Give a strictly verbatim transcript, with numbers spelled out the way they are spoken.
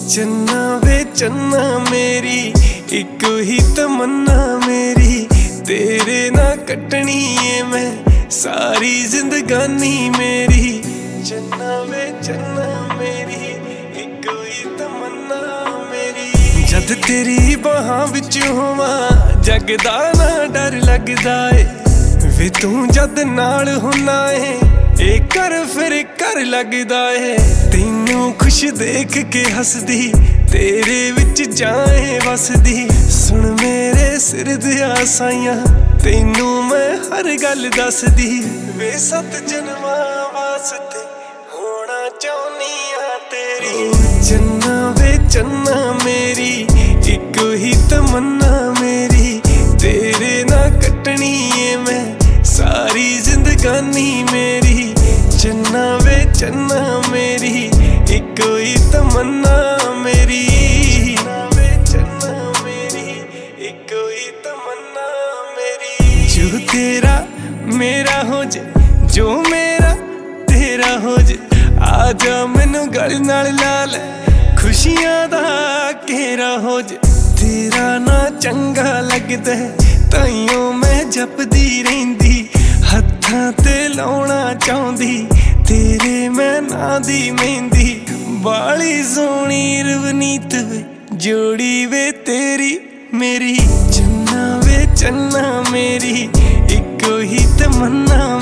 चन्ना वे चन्ना मेरी इको ही तमन्ना मेरी, तेरे ना कटनी है मैं सारी जिंदगानी मेरी। चन्ना वे चन्ना मेरी इको ही तमन्ना मेरी। जद तेरी बाहां विच होवां जगदा ना डर लगदा ए, वे तू जद नाल हुन्ना है ए कर फिर कर लगदा है। तैनू खुश देख के हसदी तेरे विच जाए वसदी, सुन मेरे सिर दिया साइयां तैनू मैं हर गल दसदी। वे सत जन्मां वास्ते होना चाहुनी आ तेरी। चन्ना वे चन्ना मेरी इको ही तमन्ना मेरी, तेरे ना कटनी है मैं सारी जिंदगानी मेरी। चन्ना वे चन्ना मेरी इको ही तमन्ना मेरी। चन्ना वे चन्ना मेरी इको ही तमन्ना मेरी। जो तेरा मेरा हो जे, जो मेरा तेरा हो जे, आजा मैनू गल नाल ला ले खुशियां दा घेरा हो जे। तेरा ना चंगा लगदा ताइयों मैं जपदी रहिंदी, हत्थां ते लाउणा चाहुंदी तेरे मैं नां दी मेहंदी। बाली सोहणी रवनीत वे जोड़ी वे तेरी मेरी। चन्ना वे चन्ना मेरी इको ही तमन्ना